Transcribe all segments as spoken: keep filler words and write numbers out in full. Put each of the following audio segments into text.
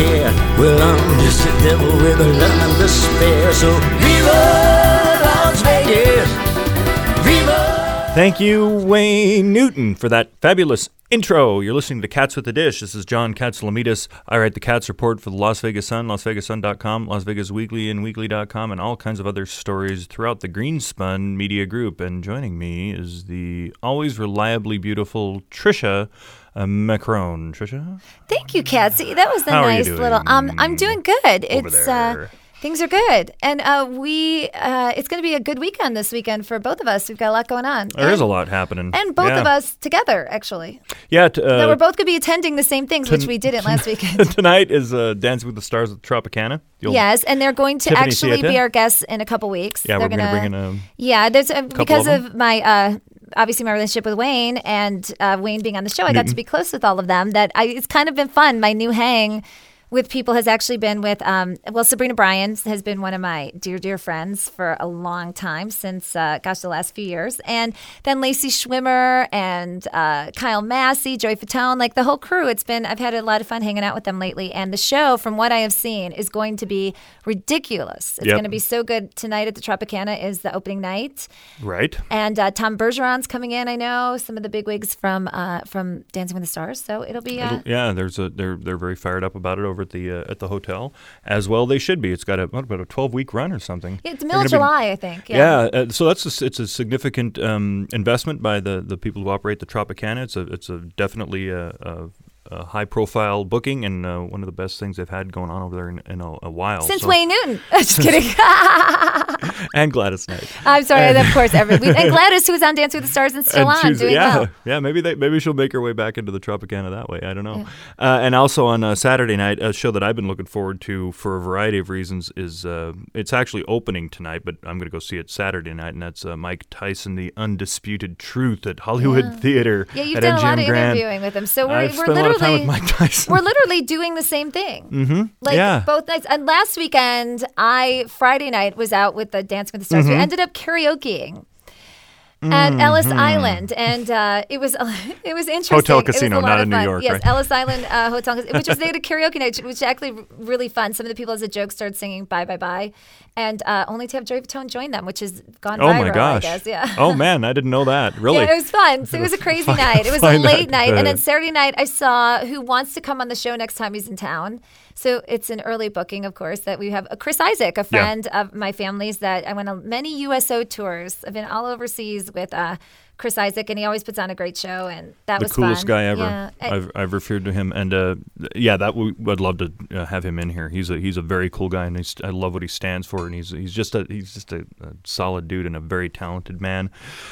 care. Well, I'm just a devil with a love and despair. So Viva Las Vegas! Viva! Thank you, Wayne Newton, for that fabulous intro. You're listening to Cats with the Dish. This is John Katsilometes. I write the Cats Report for the Las Vegas Sun, las vegas sun dot com, Las Vegas Weekly, and weekly dot com, and all kinds of other stories throughout the Greenspun Media Group. And joining me is the always reliably beautiful Trisha uh, Macron. Trisha? Thank you, Katsy. That was a How nice are you doing little. Um, I'm doing good. Over It's there? uh, things are good, and uh, we uh, it's going to be a good weekend this weekend for both of us. We've got a lot going on. There and, is a lot happening. and both Yeah. of us together, actually. Yeah. T- uh, That we're both going to be attending the same things, which we didn't last weekend. Tonight is uh, Dancing with the Stars with Tropicana. You'll- Yes, and they're going to Tiffany actually Sieta? be our guests in a couple weeks. Yeah, they're we're going to bring in a... Yeah, there's a, because of of, my uh, obviously my relationship with Wayne and uh, Wayne being on the show, I got to be close with all of them. That I, it's kind of been fun. My new hang with people has actually been with um, well, Sabrina Bryan has been one of my dear dear friends for a long time, since uh, gosh the last few years, and then Lacey Schwimmer and uh, Kyle Massey, Joey Fatone, like the whole crew. It's been I've had a lot of fun hanging out with them lately, and the show, from what I have seen, is going to be ridiculous. It's Yep. going to be so good. Tonight at the Tropicana is the opening night. Right. And uh, Tom Bergeron's coming in. I know some of the bigwigs from uh, from Dancing with the Stars, so it'll be. Uh, It'll- yeah, there's a they're they're very fired up about it over at the uh, at the hotel, as well they should be. It's got a what, about a twelve week run or something. yeah, it's They're middle of gonna be- July, I think. Yeah. Yeah, uh, so that's a, it's a significant um, investment by the, the people who operate the Tropicana. It's a it's a definitely a, a, a high profile booking, and uh, one of the best things they've had going on over there in, in a, a while. Since so. Wayne Newton. Just kidding. And Gladys Knight. I'm sorry, and of course, every and Gladys, who was on Dancing with the Stars and still And on, she's- doing yeah, well. yeah. Maybe they, maybe she'll make her way back into the Tropicana that way. I don't know. Uh, and also on uh, Saturday night, a show that I've been looking forward to for a variety of reasons is uh, it's actually opening tonight, but I'm going to go see it Saturday night, and that's uh, Mike Tyson, The Undisputed Truth at Hollywood Yeah. Theater. Yeah, you've at done a M G lot M of Grand. interviewing with him, so we're I've we're spent a lot of time literally with Mike Tyson. we're literally doing the same thing. Mm-hmm. Like yeah. both nights. And last weekend, I Friday night was out with the Dancing with the Stars. Mm-hmm. We ended up karaokeing at Ellis Island, and uh, it was it was interesting. Hotel It was casino, a lot not of in New fun. York, Yes, right? Ellis Island uh, Hotel, which was they did a karaoke night, which was actually r- really fun. Some of the people, as a joke, started singing "Bye Bye Bye," and uh, only to have Joey Fatone join them, which has gone Oh viral. my gosh. I guess, yeah. Oh man, I didn't know that. Really? Yeah, it was fun. So it was a crazy Find- night. It was a find late that, night. uh, And then Saturday night, I saw who wants to come on the show next time he's in town. So it's an early booking, of course, that we have uh, Chris Isaac, a friend of my family's that I went on many U S O tours. I've been all overseas with uh, Chris Isaac, and he always puts on a great show, and that the was coolest fun. guy ever. Yeah. And- I've I've referred to him, and uh, yeah, that we would love to uh, have him in here. He's a he's a very cool guy, and he's, I love what he stands for, and he's he's just a he's just a, a solid dude and a very talented man.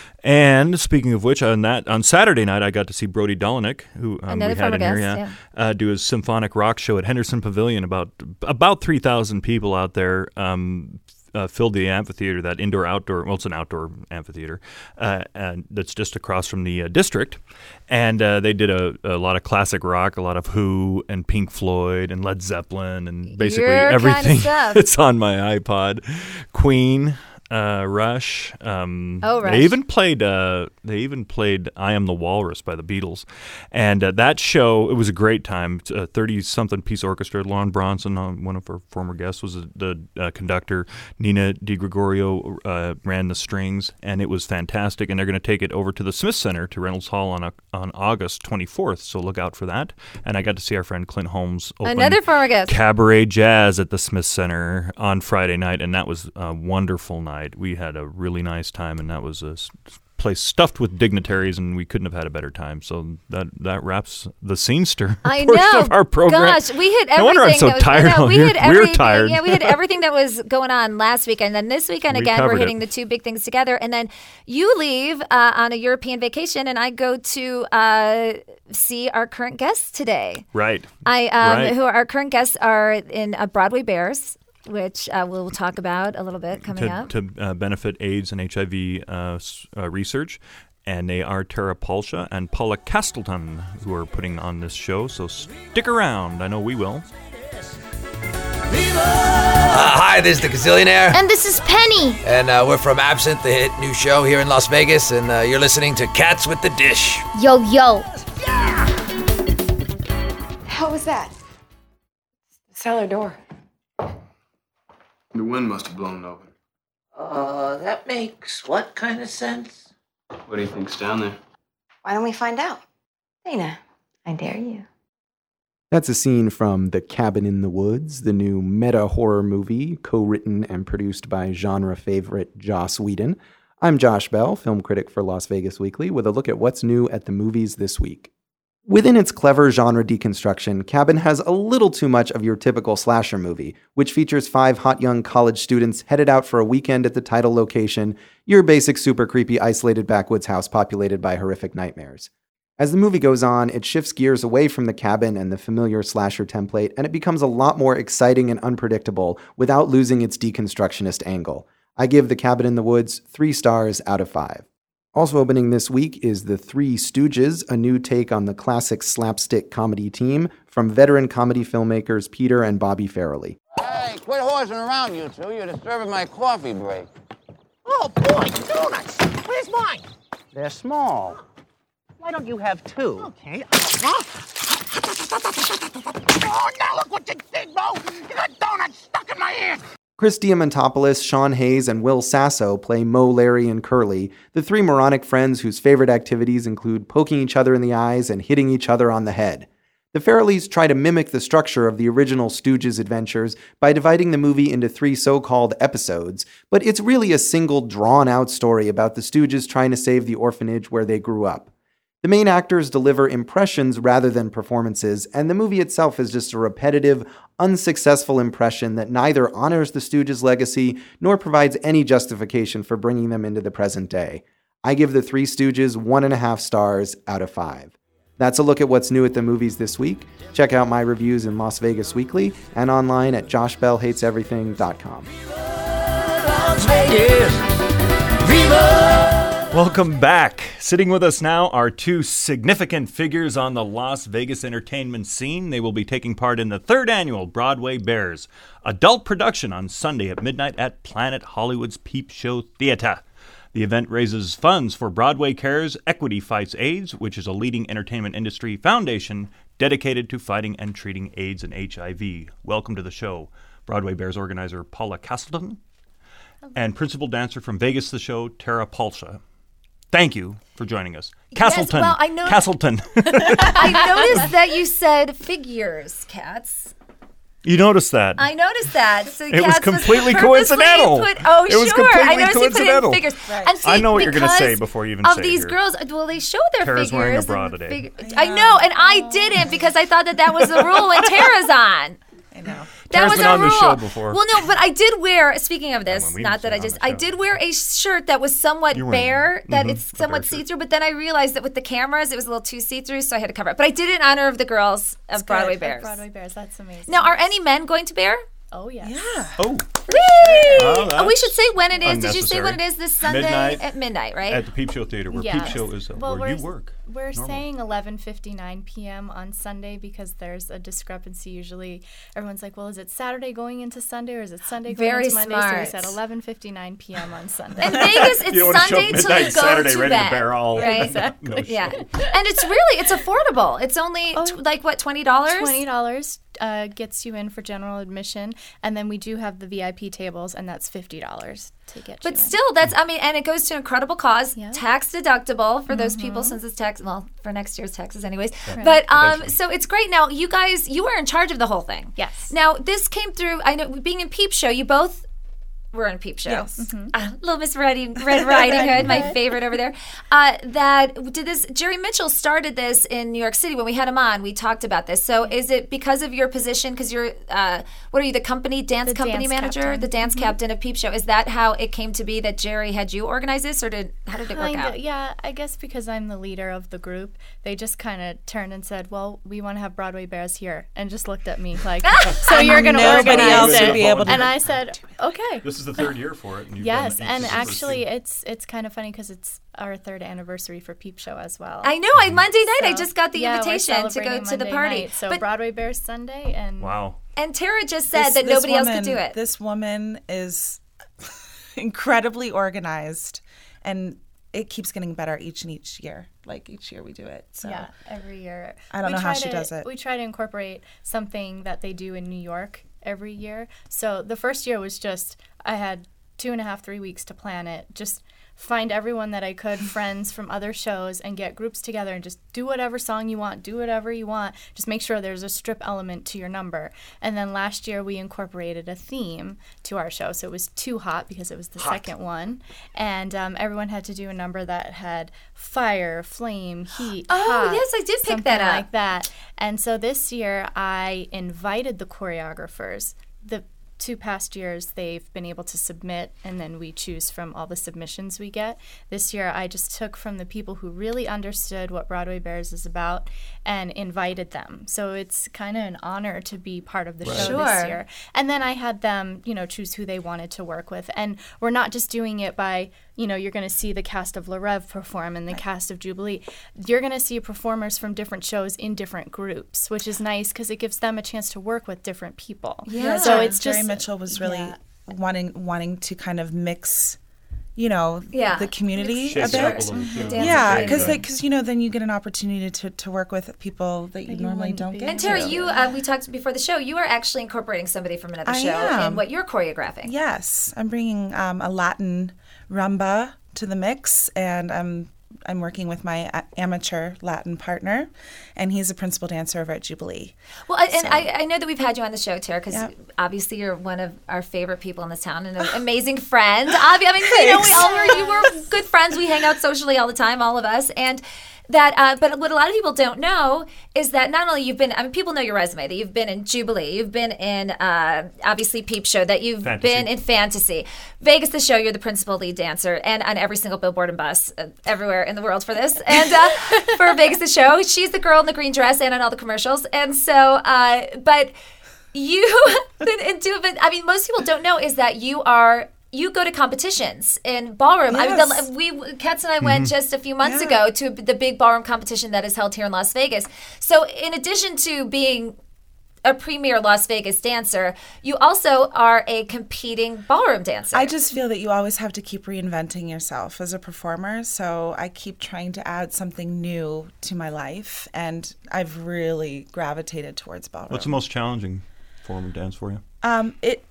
And speaking of which, on that on Saturday night, I got to see Brody Dolinek, who um, Another we had former in here, guest, yeah, yeah. Uh, do his symphonic rock show at Henderson Pavilion. About about three thousand people out there. Um, Uh, filled the amphitheater, that indoor outdoor, well, it's an outdoor amphitheater, uh, and that's just across from the uh, district. And uh, they did a, a lot of classic rock, a lot of Who and Pink Floyd and Led Zeppelin, and basically Your kind of everything stuff. that's on my iPod. Queen, uh, Rush. Um, Oh, Rush. They even played. Uh, they even played "I Am the Walrus" by the Beatles, and uh, that show, it was a great time. It's a thirty-something piece orchestra. Lauren Bronson, uh, one of our former guests, was the, the uh, conductor. Nina DiGregorio uh, ran the strings, and it was fantastic. And they're going to take it over to the Smith Center to Reynolds Hall on uh, on August twenty-fourth. So look out for that. And I got to see our friend Clint Holmes open Another former guest. Cabaret Jazz at the Smith Center on Friday night, and that was a wonderful night. We had a really nice time, and that was a s- place stuffed with dignitaries, and we couldn't have had a better time. So that that wraps the Scenester I portion know. of our program. Gosh, we hit everything. No wonder I'm so that was, tired I know, out we here. hit We're everything. tired. Yeah, we hit everything that was going on last weekend. Then this weekend We again, we're covered hitting it. the two big things together. And then you leave uh, on a European vacation, and I go to uh, see our current guests today. Right. I um, Right. who our current guests are in uh, Broadway Bears, which uh, we'll talk about a little bit coming to, up. to uh, benefit AIDS and H I V uh, s- uh, research. And they are Tara Palsha and Paula Castleton who are putting on this show. So stick around. I know we will. Uh, hi, this is the Gazillionaire, And this is Penny. and uh, we're from Absinthe, the hit new show here in Las Vegas, and uh, you're listening to Cats with the Dish. Yo, yo. How was that? Cellar door. The wind must have blown it open. Uh, that makes what kind of sense? What do you think's down there? Why don't we find out? Dana, I dare you. That's a scene from The Cabin in the Woods, the new meta-horror movie co-written and produced by genre favorite Joss Whedon. I'm Josh Bell, film critic for Las Vegas Weekly, with a look at what's new at the movies this week. Within its clever genre deconstruction, Cabin has a little too much of your typical slasher movie, which features five hot young college students headed out for a weekend at the title location, your basic super creepy isolated backwoods house populated by horrific nightmares. As the movie goes on, it shifts gears away from the cabin and the familiar slasher template, and it becomes a lot more exciting and unpredictable without losing its deconstructionist angle. I give The Cabin in the Woods three stars out of five. Also opening this week is The Three Stooges, a new take on the classic slapstick comedy team from veteran comedy filmmakers Peter and Bobby Farrelly. Hey, quit horsing around, you two. You're disturbing my coffee break. Oh, boy, donuts! Where's mine? They're small. Why don't you have two? Okay. Oh, now look what you did, Bo! You got donuts stuck in my ears! Chris Diamantopoulos, Sean Hayes, and Will Sasso play Mo, Larry, and Curly, the three moronic friends whose favorite activities include poking each other in the eyes and hitting each other on the head. The Farrellys try to mimic the structure of the original Stooges adventures by dividing the movie into three so-called episodes, but it's really a single drawn-out story about the Stooges trying to save the orphanage where they grew up. The main actors deliver impressions rather than performances, and the movie itself is just a repetitive, unsuccessful impression that neither honors the Stooges' legacy nor provides any justification for bringing them into the present day. I give The Three Stooges one and a half stars out of five. That's a look at what's new at the movies this week. Check out my reviews in Las Vegas Weekly and online at josh bell hates everything dot com. Las Vegas. Viva! Welcome back. Sitting with us now are two significant figures on the Las Vegas entertainment scene. They will be taking part in the third annual Broadway Bears adult production on Sunday at midnight at Planet Hollywood's Peep Show Theater. The event raises funds for Broadway Cares Equity Fights AIDS, which is a leading entertainment industry foundation dedicated to fighting and treating AIDS and H I V. Welcome to the show, Broadway Bears organizer Paula Castleton and principal dancer from Vegas the Show, Tara Palsha. Thank you for joining us. Castleton. Yes, well, I know- Castleton. I noticed that you said figures, Cats. You noticed that. I noticed that. So It was Cats completely purposely coincidental. Put, oh, It sure. was completely I noticed coincidental. you put in figures. Right. And see, I know what you're gonna because say before you even of say it these here. girls, well, they show their Tara's figures. wearing a and bra today. fig- I know, and I didn't because I thought that that was the rule when Tara's on. I know. That Tara's was been a on rule. this show before. Well, no, but I did wear. Speaking of this, when we not that were I on just, the I show. did wear a shirt that was somewhat You were wearing- bare. That Mhm, it's a somewhat bare shirt. see-through. But then I realized that with the cameras, it was a little too see-through, so I had to cover it. But I did it in honor of the girls of Broadway Bears. Broadway Bears, that's amazing. Now, are any men going to Bear? Oh, yes. Yeah. Oh, Whee! Oh, Oh, we should say when it is. Did you say unnecessary. when it is this Sunday Midnight at midnight, right? at the Peep Show Theater, where Yes. Peep Show is, uh, Well, where you we're- work. We're Normal. saying eleven fifty-nine p.m. on Sunday because there's a discrepancy. Usually everyone's like, well, is it Saturday going into Sunday or is it Sunday going Very into Monday? So we smart. said eleven fifty-nine p.m. on Sunday. In Vegas, it's You don't want to show Sunday up till you midnight go Saturday to ready bed, to bear all. right? Exactly. No Yeah, shit. and it's really it's affordable. It's only Oh. t- like what twenty dollars. twenty dollars uh, gets you in for general admission, and then we do have the V I P tables, and that's fifty dollars to get But you in. still, that's I mean, and it goes to an incredible cause, Yeah. tax deductible for those Mm-hmm. people since it's tax. Well, for next year's taxes, anyways. But um, so it's great. Now, you guys, you were in charge of the whole thing. Yes. Now, this came through. I know being in Peep Show, you both were in Peep Show. Yes. Mm-hmm. Uh, Little Miss Red, Red Riding Hood, my favorite over there. Uh, that did this. Jerry Mitchell started this in New York City when we had him on. We talked about this. So, is it because of your position? Because you're, uh, what are you, the company dance The company dance manager, captain. the dance captain of Peep Show? Is that how it came to be that Jerry had you organize this, or did how did it work Kinda, out? yeah, I guess because I'm the leader of the group, they just kind of turned and said, well, we want to have Broadway Bears here, and just looked at me like, so you're going to Nobody organize else it. would be able to. And I said, okay. This is the third year for it. And you've Yes, done it and since the first actually, two. it's it's kind of funny because it's our third anniversary for Peep Show as well. I know. I Monday night, I So, just got the yeah, we're invitation to go celebrating to the Monday party. night. So but Broadway Bears Sunday, and Wow. and Tara just said This- that this nobody else woman- could do it. This woman is incredibly organized, and it keeps getting better each and each year. Like each year we do it. So yeah, every year. I don't we know how try she to, does it. We try to incorporate something that they do in New York every year. So the first year was just, I had two and a half, three weeks to plan it. Just find everyone that I could, friends from other shows, and get groups together and just do whatever song you want, do whatever you want. Just make sure there's a strip element to your number. And then last year we incorporated a theme to our show. So it was Too Hot because it was the Hot. second one. And um, everyone had to do a number that had fire, flame, heat, Oh, hot, yes, I did pick something that up. like that. And so this year I invited the choreographers. The two past years they've been able to submit, and then we choose from all the submissions we get. This year I just took from the people who really understood what Broadway Bears is about and invited them. So it's kind of an honor to be part of the Right. show Sure. this year. And then I had them, you know, choose who they wanted to work with. And we're not just doing it by, you know, you're going to see the cast of Le Rêve perform and the cast of Jubilee. You're going to see performers from different shows in different groups, which is nice because it gives them a chance to work with different people. Yeah. So it's Jerry just Mitchell was really yeah. wanting wanting to kind of mix, you know, Yeah. the community Mix- a Sure. bit. Mhm. Dance Yeah, and because theater. like because you know then you get an opportunity to, to work with people that you you normally wouldn't don't be. get. And Tara, to. you uh, we talked before the show. You are actually incorporating somebody from another I show am. in what you're choreographing. Yes, I'm bringing um, a Latin rumba to the mix, and I'm I'm working with my a- amateur Latin partner, and he's a principal dancer over at Jubilee. Well, I- and So- I, I know that we've had you on the show, Tara, because Yeah. obviously you're one of our favorite people in this town and an amazing friend. Obvi- I mean, you know, we Thanks. all were, you were good friends. We hang out socially all the time, all of us, and. That, uh, but what a lot of people don't know is that not only you've been, I mean, people know your resume, that you've been in Jubilee, you've been in, uh, obviously, Peep Show, that you've Fantasy. been in Fantasy. Vegas, the show, you're the principal lead dancer, and on every single billboard and bus uh, everywhere in the world for this. And uh, for Vegas, the show, she's the girl in the green dress and on all the commercials. And so, uh, but you, and do, but I mean, most people don't know is that you are, you go to competitions in ballroom. I mean, Yes. the, we Katz and I went Mm-hmm. just a few months Yeah. ago to the big ballroom competition that is held here in Las Vegas. So, in addition to being a premier Las Vegas dancer, you also are a competing ballroom dancer. I just feel that you always have to keep reinventing yourself as a performer. So I keep trying to add something new to my life, and I've really gravitated towards ballroom. What's the most challenging form of dance for you? Um, it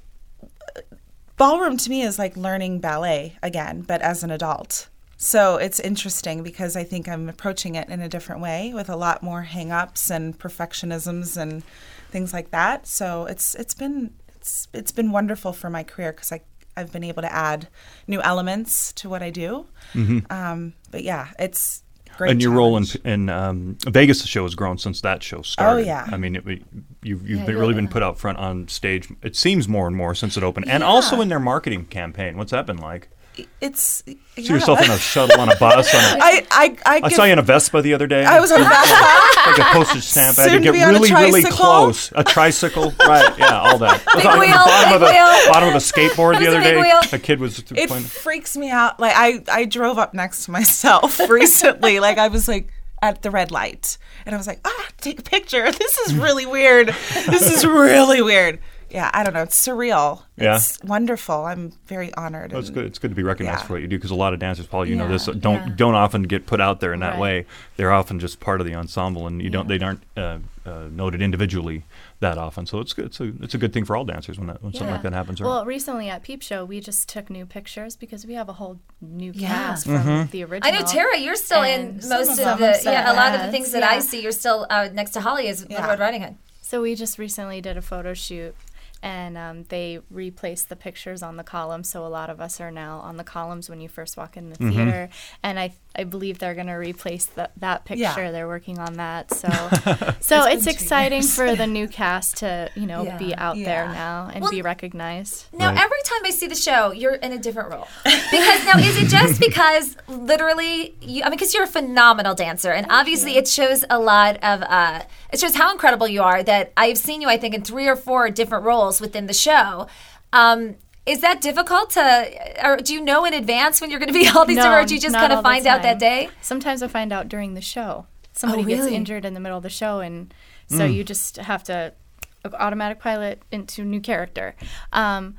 ballroom to me is like learning ballet again, but as an adult. So it's interesting because I think I'm approaching it in a different way with a lot more hang-ups and perfectionisms and things like that. So it's it's been it's it's been wonderful for my career because I I've been able to add new elements to what I do. Mm-hmm. Um, but yeah, it's great. And your role in, challenge. in um, Vegas, the show has grown since that show started. Oh, yeah. I mean, it, it- you've, you've Yeah, been, you really really been put out front on stage. It seems more and more since it opened. And also in their marketing campaign. What's that been like? It's See yeah. yourself in a shuttle on a bus. On a, I I I, I give- saw you in a Vespa the other day. I was on a Vespa. Like a postage stamp. I had to Soon to get be on a really, really tricycle. close. A tricycle, right? Yeah, all that. I was on wheel, the bottom big of a wheel. bottom of a skateboard That the was a other big day. wheel. A kid was It playing. freaks me out. Like I, I drove up next to myself recently. Like I was like at the red light, and I was like, ah, take a picture. This is really weird. This is really weird. Yeah, I don't know. It's surreal. Yeah. It's wonderful. I'm very honored. Well, it's and- good. It's good to be recognized yeah. for what you do because a lot of dancers, Paul, you know Yeah, this, don't yeah. don't often get put out there in that Right. way. They're often just part of the ensemble, and you don't they aren't uh, uh, noted individually that often. So it's good. It's a it's a good thing for all dancers when that, when something Yeah. like that happens. Well, recently at Peep Show, we just took new pictures because we have a whole new Yeah. cast from Mm-hmm. the original. I know, Tara, you're still in And some most of of, them the, still yeah, a lot of the ads, things that I yeah. see, you're still uh, next to Holly as Yeah. Little Red Riding Hood. So we just recently did a photo shoot, and um, they replaced the pictures on the columns. So a lot of us are now on the columns when you first walk in the Mm-hmm. theater. And I I believe they're going to replace the, that picture. Yeah. They're working on that. So so it's, been two exciting years. for the new cast to you know Yeah. be out there Yeah. now and Well, be recognized. Now, Right. every time I see the show, you're in a different role. Because now, is it just because literally, you, I mean, because you're a phenomenal dancer, and obviously it shows a lot of, uh, it shows how incredible you are that I've seen you, I think, in three or four different roles within the show. Um, is that difficult to, or do you know in advance when you're going to be all these different, or do you just not kind all of the find out that time. day? Sometimes I find out during the show. Somebody Oh, gets really? injured in the middle of the show, and so you just have to automatic pilot into new character. Um,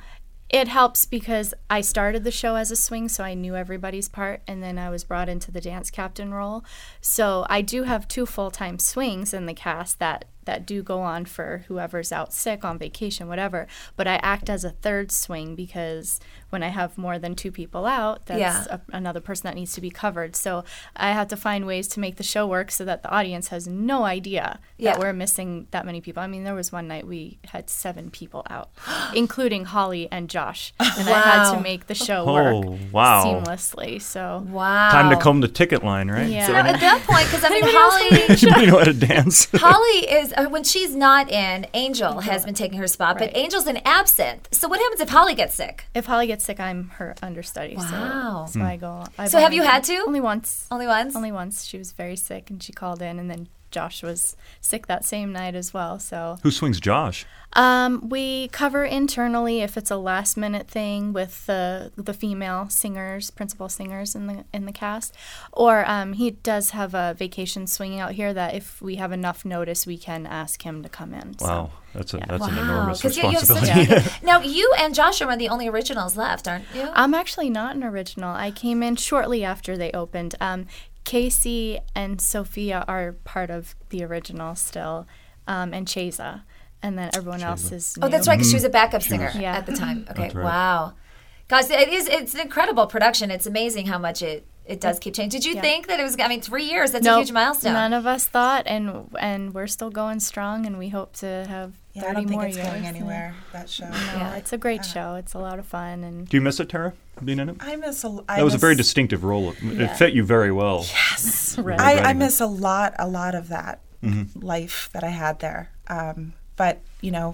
It helps because I started the show as a swing, so I knew everybody's part, and then I was brought into the dance captain role. So I do have two full-time swings in the cast that, that do go on for whoever's out sick, on vacation, whatever. But I act as a third swing because when I have more than two people out, that's Yeah. a, another person that needs to be covered. So I have to find ways to make the show work so that the audience has no idea Yeah. that we're missing that many people. I mean, there was one night we had seven people out, including Holly and Josh. And I had Wow. to make the show Oh, work wow. seamlessly. So Wow. Time to comb the ticket line, right? Yeah. So at that point, because I mean, Anybody else Holly, You know how to dance. Holly is uh, when she's not in. Angel has been taking her spot, but Right. Angel's in Absinthe. So what happens if Holly gets sick? if Holly gets sick, I'm her understudy. Wow. So, so I go. I've So have only you been- had to? Only once. Only once. Only once. She was very sick, and she called in, and then Josh was sick that same night as well. So Who swings Josh? Um, we cover internally if it's a last minute thing with the the female singers, principal singers in the in the cast, or um, he does have a vacation swinging out here that if we have enough notice, we can ask him to come in. Wow, So, that's a yeah. that's an Wow. enormous 'Cause you- you have such responsibility. a- Now you and Joshua are the only originals left, aren't you? I'm actually not an original. I came in shortly after they opened. Um, Casey and Sophia are part of the original still, um, and Chesa. And then everyone else is new. Oh, that's right, because she was a backup singer Yeah. at the time. Okay, That's right. wow. Guys, it is, it's an incredible production. It's amazing how much it, it does keep changing. Did you Yeah. think that it was, I mean, three years, that's a Nope, huge milestone. None of us thought, and and we're still going strong, and we hope to have Yeah, thirty I don't think more it's years. going anywhere, that show. No, Yeah. it's a great show. It's a lot of fun, and Do you miss it, Tara, being in it? I miss a I That was a miss- very distinctive role. It, Yeah. it fit you very well. Yes. Right. I, I Writing it. miss a lot, a lot of that Mm-hmm. life that I had there. Um, but, you know,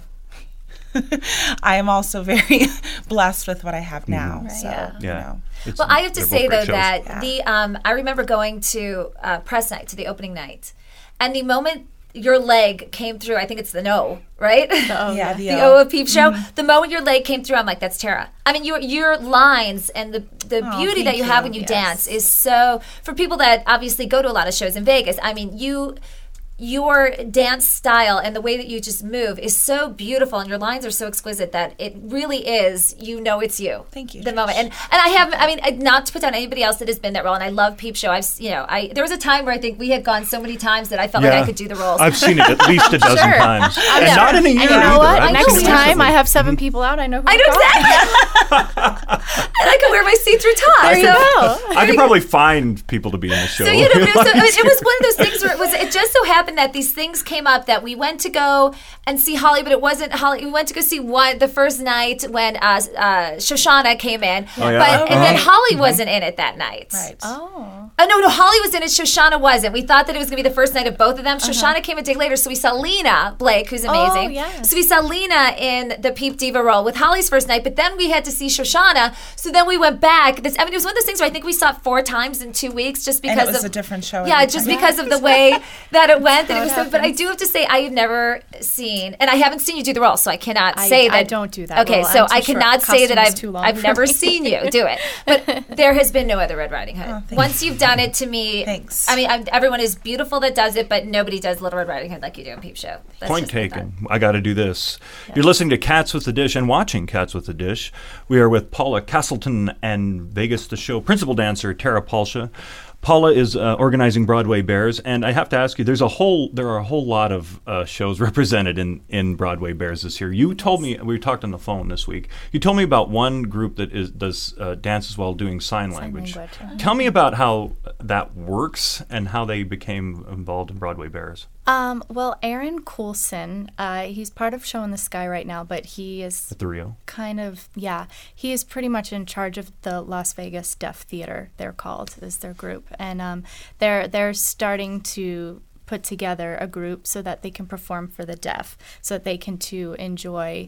I am also very blessed with what I have now. Right, so, yeah. you Yeah. know. It's- Well, I have to they're say both great though shows. that Yeah. the um, I remember going to uh, press night to the opening night, and the moment your leg came through, I think it's the no, right? oh, Yeah, the the O O. of Peep Show. Mm-hmm. The moment your leg came through, I'm like, that's Tara. I mean, your your lines and the the Oh, beauty that thank you have you. when you Yes. dance is so. For people that obviously go to a lot of shows in Vegas, I mean, you. Your dance style and the way that you just move is so beautiful, and your lines are so exquisite that it really is. You know, it's you. Thank you, The Josh. moment, and and I have. I mean, I- not to put down anybody else that has been that role, and I love Peep Show. I've, s- you know, I there was a time where I think we had gone so many times that I felt like I could do the roles. I've seen it at least a dozen Sure. times. I And know. not in a And year you know either. what? I've I know next seen we it time I recently. have seven people out. I know who I to know call. exactly. And I could wear my see-through top. There you so, go. I could probably find people to be in the show. So you know, it was, I mean, it was one of those things where it was. It just so happened that these things came up that we went to go and see Holly, but it wasn't Holly. We went to go see one the first night when uh, uh, Shoshana came in, Oh, yeah? but and then Uh-huh. Holly wasn't in it that night. Right. Oh. Oh no, no, Holly was in it. Shoshana wasn't. We thought that it was going to be the first night of both of them. Uh-huh. Shoshana came a day later, so we saw Lena Blake, who's amazing. Oh, yes. So we saw Lena in the Peep Diva role with Holly's first night, but then we had to see Shoshana. So then we went back. This, I mean, it was one of those things where I think we saw it four times in two weeks, just because And it was of a different show Yeah, every just time. because of the way that it went. That How it was. it So, but I happens. do have to say, I have never seen, and I haven't seen you do the role, so I cannot I- say that. I don't do that Okay, role. so I'm too I short. cannot say that Costume is I've too long I've for never me. seen you do it, but there has been no other Red Riding Hood. Oh, thank Once you. you've done it, to me, Thanks. I mean, I'm, everyone is beautiful that does it, but nobody does Little Red Riding Hood like you do in Peep Show. That's Point just my taken. I got to do this. You're listening to Cats with the Dish and watching Cats with the Dish. We are with Paula Castleton and Vegas the Show principal dancer Tara Palsha. Paula is uh, organizing Broadway Bears, and I have to ask you, there's a whole there are a whole lot of uh, shows represented in, in Broadway Bears this year. You told me, we talked on the phone this week, you told me about one group that is does uh, dances while doing sign, language. language, yeah. Tell me about how that works and how they became involved in Broadway Bears. Um, well, Aaron Coulson, uh, he's part of Show in the Sky right now, but he is At the Rio. kind of, yeah, he is pretty much in charge of the Las Vegas Deaf Theater, they're called, is their group. And um, they're they're starting to put together a group so that they can perform for the deaf, so that they can too enjoy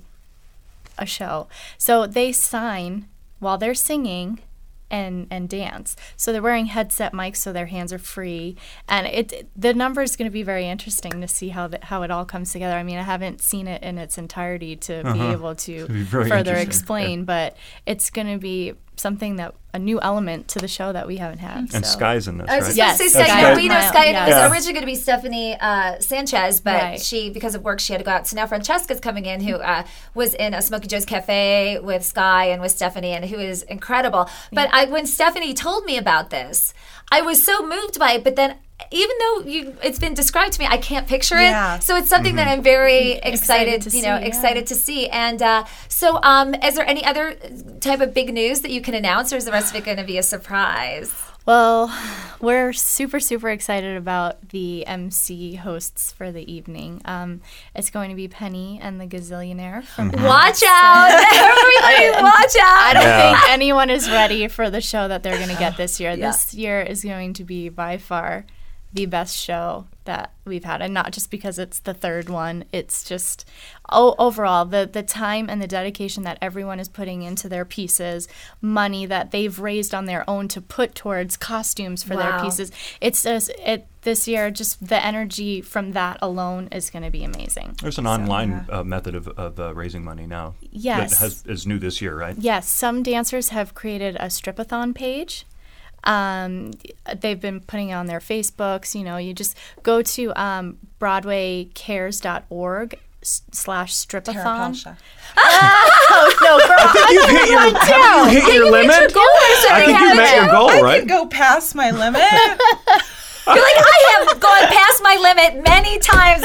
a show. So they sign while they're singing and and dance. So they're wearing headset mics so their hands are free, and it the number is going to be very interesting to see how the, how it all comes together. I mean, I haven't seen it in its entirety to be Uh-huh. able to It'll be very further interesting, explain, yeah. but it's going to be something that a new element to the show that we haven't had. And so. Sky's in this, I was right? just Yes. going to say, Sky. Sky. We know Sky, and it was Yeah. originally going to be Stephanie uh, Sanchez, but Right. she, because of work, she had to go out. So now Francesca's coming in, who uh, was in a Smokey Joe's Cafe with Sky and with Stephanie, and who is incredible. But I, when Stephanie told me about this, I was so moved by it, but then even though you, it's been described to me, I can't picture it. Yeah. So it's something that I'm very excited, Excited to you know, see, yeah. excited to see. And uh, so, um, is there any other type of big news that you can announce, or is the rest of it going to be a surprise? Well, we're super, super excited about the M C hosts for the evening. Um, it's going to be Penny and the Gazillionaire. From Watch out! Everybody, watch out! I don't Yeah. think anyone is ready for the show that they're going to get this year. Yeah. This year is going to be by far the best show that we've had, and not just because it's the third one. It's just oh, overall the the time and the dedication that everyone is putting into their pieces, money that they've raised on their own to put towards costumes for their Wow. pieces. It's just it this year. Just the energy from that alone is going to be amazing. There's an online uh, method of, of uh, raising money now. Yes. That has, is new this year, right? Yes, some dancers have created a stripathon page. Um, they've been putting it on their Facebooks. You know, you just go to um, broadway cares dot org slash stripathon. Oh, no, girl. I think you've hit your, haven't you hit your limit. I think you met your goal, I right? could go past my limit. You're like, I have gone past my limit many times.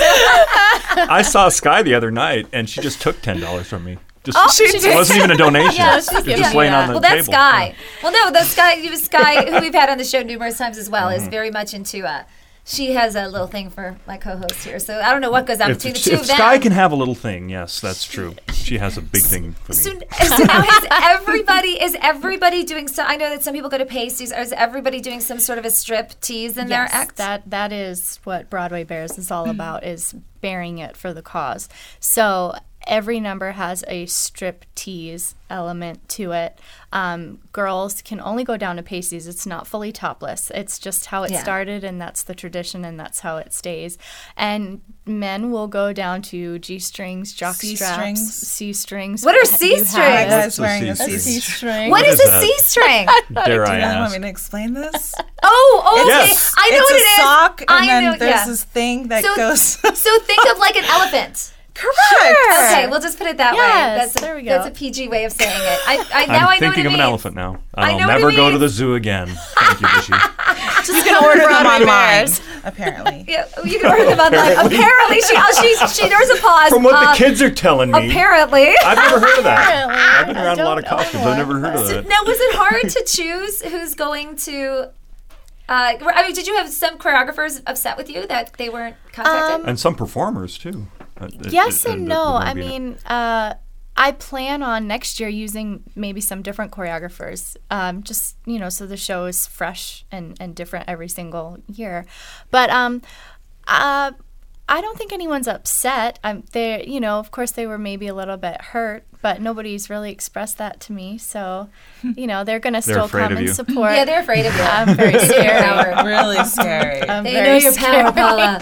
I saw Sky the other night, and she just took ten dollars from me. Just, Oh, she it did. wasn't even a donation. Yeah, It's she's just laying on the well, table. that's Sky. Well, no, the Sky, you Sky, who we've had on the show numerous times as well, is very much into. Uh, she has a little thing for my co-host here, so I don't know what goes on If, between the if two of them. Sky can have a little thing, yes, that's true. She has a big thing for me. So, so now is everybody is everybody doing so? I know that some people go to pasties. Is everybody doing some sort of a strip tease in their Yes, act? that that is what Broadway Bears is all about, is bearing it for the cause. So every number has a strip tease element to it. Um, girls can only go down to pasties. It's not fully topless. It's just how it Yeah. started, and that's the tradition, and that's how it stays. And men will go down to G-strings, jock straps, C-strings. C-strings. What are You C-strings? have I it. was wearing a C-string? C C-string. What What is is a that? C-string? Dare I Do you want ask? me to explain this? Oh, oh, okay. Yes. I know it's what a it is. sock, and I then know, there's yeah. this thing that So- goes. So think of like an elephant. Correct. Okay, we'll just put it that way. Yes, That's a, there we go. That's a P G way of saying it. I, I now I'm I know thinking what it of an means. elephant now. I I'll know what it never go to means. the zoo again. Thank you, Bishy. You can order them Broadway online. Bears. Apparently. Yeah, you can order them online. Apparently, she oh, she's, she there's a pause. From what Uh, the kids are telling me, Apparently. I've never heard of that. Apparently. I've been I around a lot of don't know costumes. I've never heard of So, that. now, was it hard to choose who's going to? Uh, I mean, did you have some choreographers upset with you that they weren't contacted? And some performers too. Uh, it- Yes it- and it- no. it won't I be- mean, uh, I plan on next year using maybe some different choreographers, um, just, you know, so the show is fresh and, and different every single year. But um, uh, I don't think anyone's upset. I'm they, you know, of course they were maybe a little bit hurt, but nobody's really expressed that to me. So, you know, they're going to They're still afraid come of and you. support. Yeah, they're afraid of you. I'm very scared. Really scary. I'm They very know your scary. power, Paula.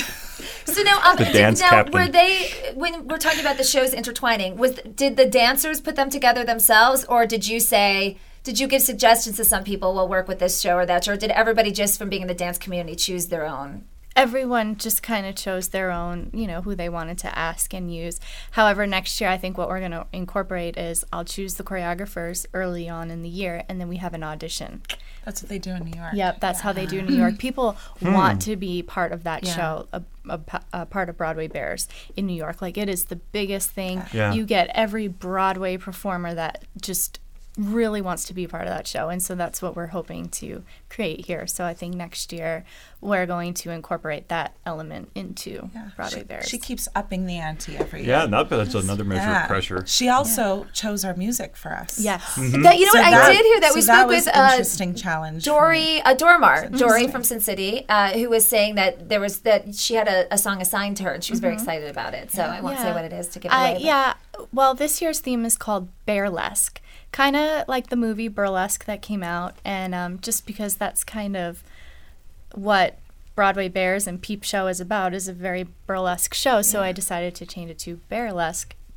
So now, um, The did- dance now captain. were they when we're talking about the shows intertwining? Was did the dancers put them together themselves, or did you say? Did you give suggestions to some people? We'll work with this show or that show. Or did everybody just from being in the dance community choose their own? Everyone just kind of chose their own, you know, who they wanted to ask and use. However, next year, I think what we're going to incorporate is I'll choose the choreographers early on in the year, and then we have an audition. That's what they do in New York. Yep, that's how they do in New York. People want to be part of that Yeah. show, a, a, pa- a part of Broadway Bears in New York. Like, it is the biggest thing. Yeah. You get every Broadway performer that just really wants to be part of that show, and so that's what we're hoping to create here. So I think next year we're going to incorporate that element into Yeah. Broadway she, Bears. she keeps upping the ante every year. Yeah, not, that's another measure Yeah. of pressure. She also chose our music for us. Yes. That, you know So what? that- I did hear that so we that spoke was with an uh, interesting challenge. for me. Dory, uh, Dormar, Dory from Sin City, uh, who was saying that there was that she had a, a song assigned to her and she was very excited about it. So I won't say Yeah. what it is to give it Uh, away. but- yeah. Well, this year's theme is called Bearlesque, kind of like the movie Burlesque that came out, and um, just because that's kind of what Broadway Bears and Peep Show is about, is a very burlesque show. So I decided to change it to Bearlesque,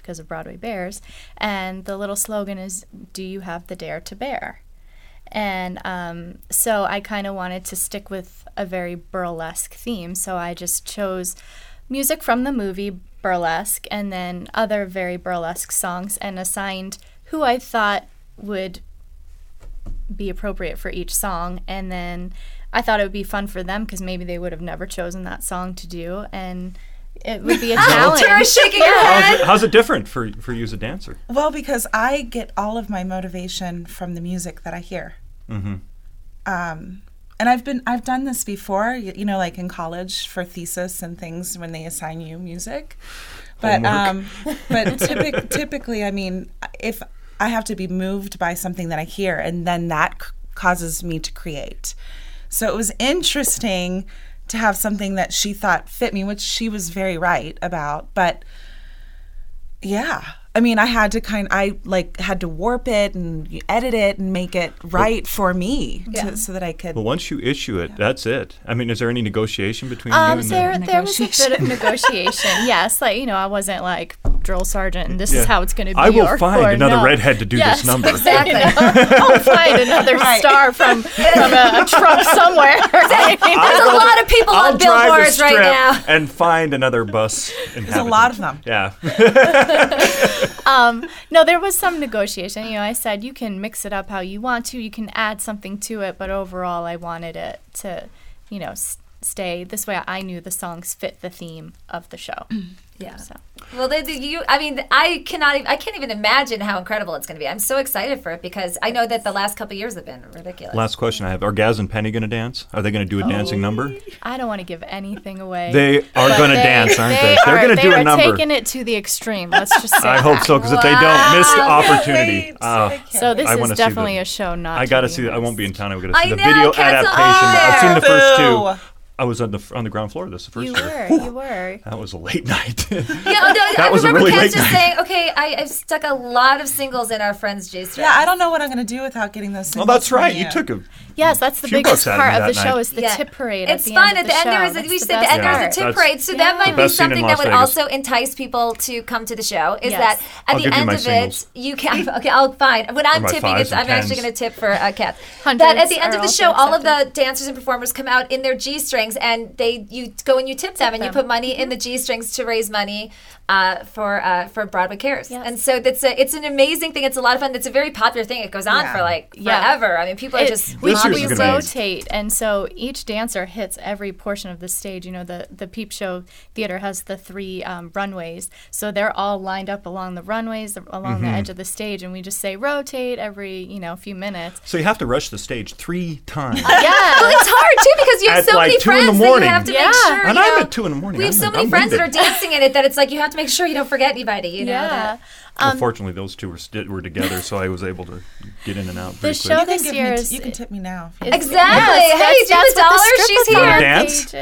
because of Broadway Bears. And the little slogan is, "Do you have the dare to bear?" And um, so I kind of wanted to stick with a very burlesque theme. So I just chose music from the movie Burlesque and then other very burlesque songs and assigned who I thought would be appropriate for each song. And then I thought it would be fun for them because maybe they would have never chosen that song to do. And it would be a challenge. Tara's shaking her head. How's it, how's it different for, for you as a dancer? Well, because I get all of my motivation from the music that I hear. Mm-hmm. Um, and I've been I've done this before, you, you know, like in college for thesis and things when they assign you music. But um, but typic, typically, I mean, if I have to be moved by something that I hear, and then that c- causes me to create. So it was interesting to have something that she thought fit me, which she was very right about. But yeah. I mean, I had to kind I like had to warp it and edit it and make it right for me Yeah. to, so that I could. Well, once you issue it, Yeah. that's it. I mean, is there any negotiation between Um, you and there, the... there was a bit of negotiation. Yes, like, you know, I wasn't like drill sergeant and this Yeah. is how it's going to be. I will or, find or another no. redhead to do yes, this number. Exactly. I'll find another Right. star from, from a, a Trump somewhere. There's a lot of people I'll on drive the billboards right strip now. and find another bus inhabitant. There's a lot of them. Yeah. um, no, there was some negotiation. You know, I said you can mix it up how you want to. You can add something to it, but overall, I wanted it to, you know, s- stay this way. I knew the songs fit the theme of the show. Yeah. So. Well, they, they- you. I mean, I cannot. Even, I can't even imagine how incredible it's going to be. I'm so excited for it because I know that the last couple of years have been ridiculous. Last question I have. Are Gaz and Penny going to dance? Are they going to do a dancing number? I don't want to give anything away. They are but going to they- dance, aren't they? they They're are- going to do they a are number. taking it to the extreme. Let's just say I hope that. so, because if they don't, missed Wow. opportunity. Uh, So this I wanna is see definitely the- a show not I got to to see be that. I won't be in town. I got to see I the know, video Cat's adaptation. on I've seen the there. first Boo. two. I was on the on the ground floor. This the first You year. were, you were. That was a late night. Yeah, no, I That was a remember really Kat's late just night. saying, "Okay, I, I've stuck a lot of singles in our friend's J string." Yeah, I don't know what I'm going to do without getting those. Well, singles that's right. from You took a Yes, that's the few biggest bucks out of part me of the that show night. is the Yeah. tip parade. It's at the fun end at of the end. There show. is a, That's we the said the best end there part. is a tip That's parade, so Yeah. that might The be best scene in something Las that would Vegas. also entice people to come to the show. Is Yes. that at I'll the give you end my of singles. it, you can okay. I'll fine. When I'm my tipping, fives it's, and I'm actually tens. going to tip for uh, Kat. Hundreds That at the end are of the also show, all of the accepted. dancers and performers come out in their G strings, and they you go and you tip them, and you them. put money in the G strings to raise money uh, for uh, for Broadway Cares. Yes. And so that's a it's an amazing thing. It's a lot of fun. It's a very popular thing. It goes on Yeah. for like Yeah. forever. I mean, people are It- just we, This year's we is gonna be- rotate, and so each dancer hits every portion of the stage. You know, the the Peep Show Theater has the three um, runways, so they're all lined up along the runways, the, along Mm-hmm. the edge of the stage, and we just say rotate every you know few minutes. So you have to rush the stage three times. Yeah, Well, it's hard too because you have At, so like, many two in friends the that morning. you have to Yeah. make sure. And you I'm know, at two in the morning. We have I'm- so many I'm friends that are winded. dancing in it that it's like you have to make sure you don't forget anybody. You know. yeah. that- Well, Um, fortunately, those two were st- were together, so I was able to get in and out The pretty show quick. You can, this give year me is t- you can tip me now. if you- it's- Exactly. yes, Hey, do you have a that's- that's what dollar? the She's stripper here. Dance?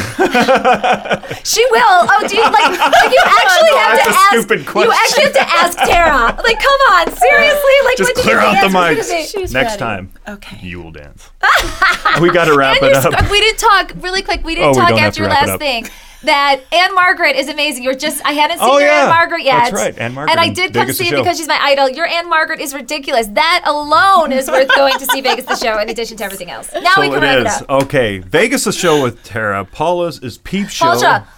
page is. She will. Oh, do you like? like you actually No, have that's to a ask. stupid You question. actually have to ask Tara. Like, come on, seriously. Like, Just what do you clear think out the answer's gonna mics. be? She's Next ready. time, Okay. you will dance. We got to wrap And it your up. sc- we didn't talk really quick. We didn't Oh, we talk don't have after to your wrap it last up. thing. That Anne Margaret is amazing. You're just I hadn't seen Oh, your yeah. Anne Margaret yet. That's right, Anne Margaret And I in did come Vegas see the it show. because she's my idol. Your Anne Margaret is ridiculous. That alone is worth going to see Vegas the show in addition to everything else. Now So we can it wrap it is. up. Okay, Vegas the show with Tara. Paula's is Peep Show. Paulsha.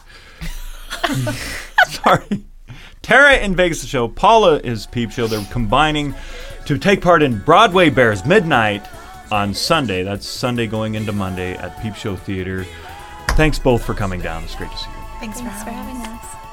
Sorry. Tara in Vegas the show. Paula is Peep Show. They're combining to take part in Broadway Bears Midnight on Sunday. That's Sunday going into Monday at Peep Show Theater. Thanks both for coming down. It's great to see you. Thanks, Thanks for for having me. having us.